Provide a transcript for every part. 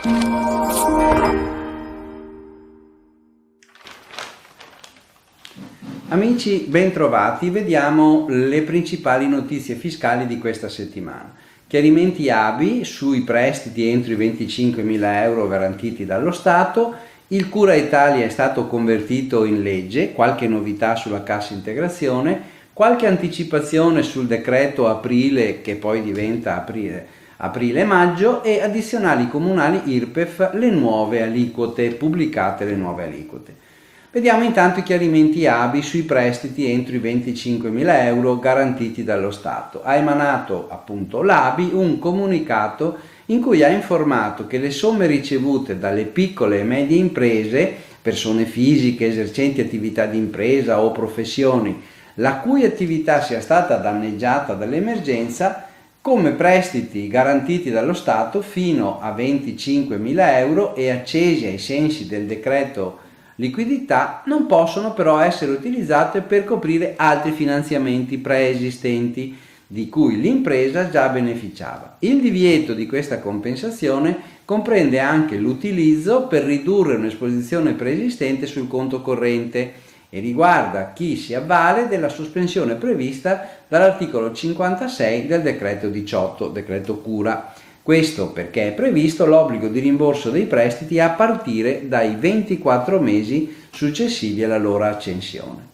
Amici, bentrovati. Vediamo le principali notizie fiscali di questa settimana. Chiarimenti ABI sui prestiti entro i 25.000 euro garantiti dallo Stato. Il Cura Italia è stato convertito in legge, qualche novità sulla cassa integrazione, qualche anticipazione sul decreto aprile che poi diventa aprile-maggio e addizionali comunali IRPEF, le nuove aliquote, pubblicate le nuove aliquote. Vediamo intanto i chiarimenti ABI sui prestiti entro i 25.000 euro garantiti dallo Stato. Ha emanato appunto l'ABI un comunicato in cui ha informato che le somme ricevute dalle piccole e medie imprese, persone fisiche esercenti attività di impresa o professioni, la cui attività sia stata danneggiata dall'emergenza, come prestiti garantiti dallo Stato fino a 25.000 euro e accesi ai sensi del decreto liquidità, non possono però essere utilizzate per coprire altri finanziamenti preesistenti di cui l'impresa già beneficiava. Il divieto di questa compensazione comprende anche l'utilizzo per ridurre un'esposizione preesistente sul conto corrente e riguarda chi si avvale della sospensione prevista dall'articolo 56 del decreto 18, decreto cura. Questo perché è previsto l'obbligo di rimborso dei prestiti a partire dai 24 mesi successivi alla loro accensione.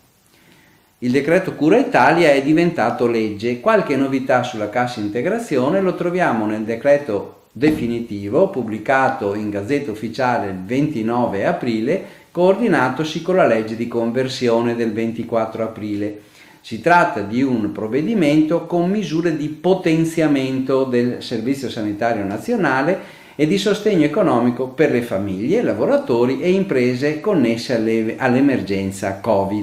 Il decreto Cura Italia è diventato legge. Qualche novità sulla cassa integrazione lo troviamo nel decreto definitivo pubblicato in Gazzetta Ufficiale il 29 aprile, coordinatosi con la legge di conversione del 24 aprile. Si tratta di un provvedimento con misure di potenziamento del Servizio Sanitario Nazionale e di sostegno economico per le famiglie, lavoratori e imprese connesse all'emergenza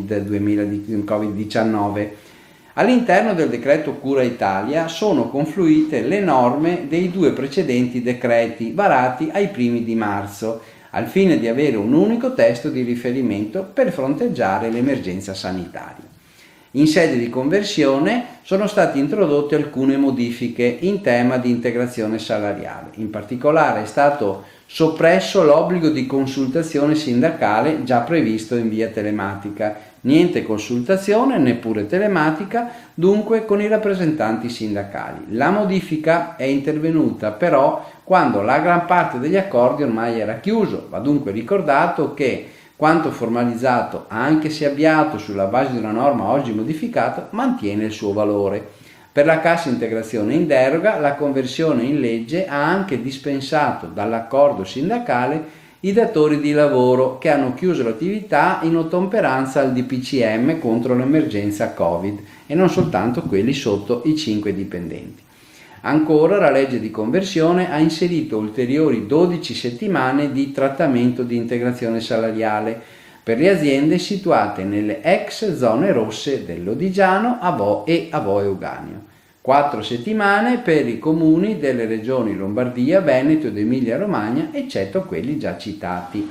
Covid-19. All'interno del decreto Cura Italia sono confluite le norme dei due precedenti decreti varati ai primi di marzo, al fine di avere un unico testo di riferimento per fronteggiare l'emergenza sanitaria. In sede di conversione sono state introdotte alcune modifiche in tema di integrazione salariale. In particolare è stato soppresso l'obbligo di consultazione sindacale già previsto in via telematica. Niente consultazione, neppure telematica, dunque con i rappresentanti sindacali. La modifica è intervenuta però quando la gran parte degli accordi ormai era chiuso. Va dunque ricordato che quanto formalizzato, anche se avviato sulla base di una norma oggi modificata, mantiene il suo valore. Per la cassa integrazione in deroga, la conversione in legge ha anche dispensato dall'accordo sindacale i datori di lavoro che hanno chiuso l'attività in ottemperanza al DPCM contro l'emergenza Covid e non soltanto quelli sotto i 5 dipendenti. Ancora la legge di conversione ha inserito ulteriori 12 settimane di trattamento di integrazione salariale per le aziende situate nelle ex zone rosse del Lodigiano, Avò e Avò Euganeo. 4 settimane per i comuni delle regioni Lombardia, Veneto ed Emilia Romagna, eccetto quelli già citati.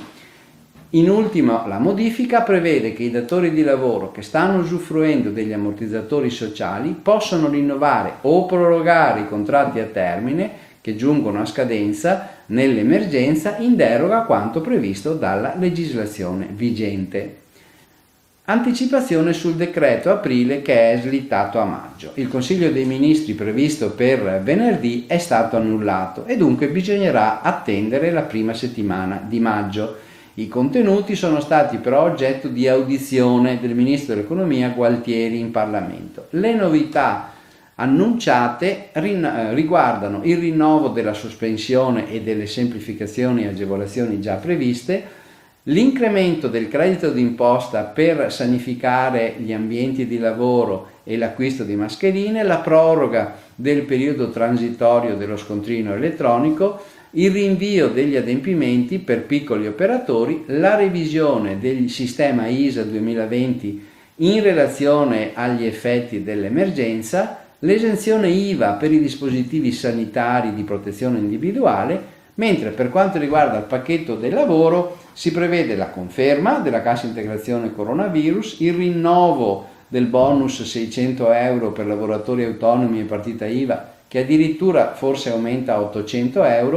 In ultimo, la modifica prevede che i datori di lavoro che stanno usufruendo degli ammortizzatori sociali possono rinnovare o prorogare i contratti a termine che giungono a scadenza nell'emergenza in deroga a quanto previsto dalla legislazione vigente. Anticipazione sul decreto aprile che è slittato a maggio. Il Consiglio dei Ministri previsto per venerdì è stato annullato e dunque bisognerà attendere la prima settimana di maggio. I contenuti sono stati però oggetto di audizione del Ministro dell'Economia Gualtieri in Parlamento. Le novità annunciate riguardano il rinnovo della sospensione e delle semplificazioni e agevolazioni già previste, l'incremento del credito d'imposta per sanificare gli ambienti di lavoro e l'acquisto di mascherine, la proroga del periodo transitorio dello scontrino elettronico, il rinvio degli adempimenti per piccoli operatori, la revisione del sistema ISA 2020 in relazione agli effetti dell'emergenza, l'esenzione IVA per i dispositivi sanitari di protezione individuale, mentre per quanto riguarda il pacchetto del lavoro si prevede la conferma della cassa integrazione coronavirus, il rinnovo del bonus 600 euro per lavoratori autonomi e partita IVA che addirittura forse aumenta a 800 euro,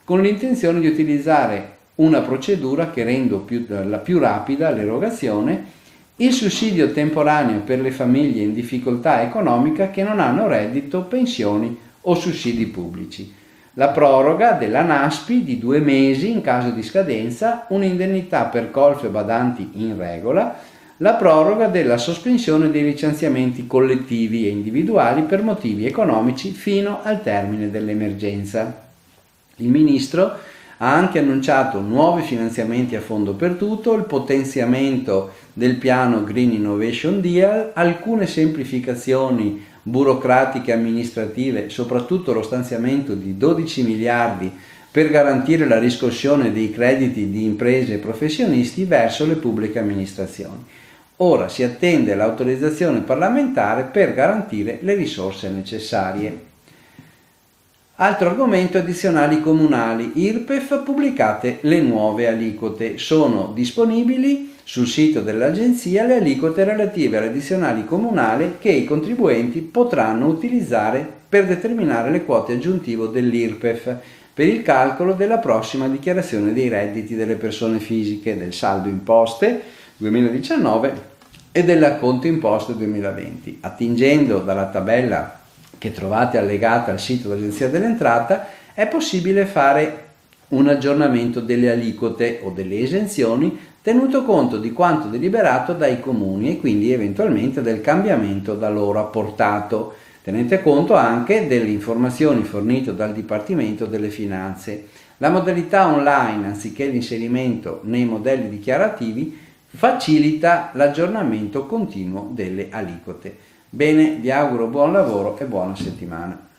con l'intenzione di utilizzare una procedura che renda la più rapida l'erogazione, il sussidio temporaneo per le famiglie in difficoltà economica che non hanno reddito, pensioni o sussidi pubblici, la proroga della NASPI di 2 mesi in caso di scadenza, un'indennità per colf e badanti in regola, la proroga della sospensione dei licenziamenti collettivi e individuali per motivi economici fino al termine dell'emergenza. Il Ministro ha anche annunciato nuovi finanziamenti a fondo perduto, il potenziamento del piano Green Innovation Deal, alcune semplificazioni burocratiche e amministrative, soprattutto lo stanziamento di 12 miliardi per garantire la riscossione dei crediti di imprese e professionisti verso le pubbliche amministrazioni. Ora si attende l'autorizzazione parlamentare per garantire le risorse necessarie. Altro argomento: addizionali comunali. IRPEF, pubblicate le nuove aliquote. Sono disponibili sul sito dell'Agenzia le aliquote relative alle addizionali comunali che i contribuenti potranno utilizzare per determinare le quote aggiuntive dell'IRPEF per il calcolo della prossima dichiarazione dei redditi delle persone fisiche, del saldo imposte 2019 e dell'acconto imposte 2020. Attingendo dalla tabella che trovate allegata al sito dell'Agenzia dell'Entrata, è possibile fare un aggiornamento delle aliquote o delle esenzioni tenuto conto di quanto deliberato dai comuni e quindi eventualmente del cambiamento da loro apportato. Tenete conto anche delle informazioni fornite dal Dipartimento delle Finanze. La modalità online, anziché l'inserimento nei modelli dichiarativi, facilita l'aggiornamento continuo delle aliquote. Bene, vi auguro buon lavoro e buona settimana.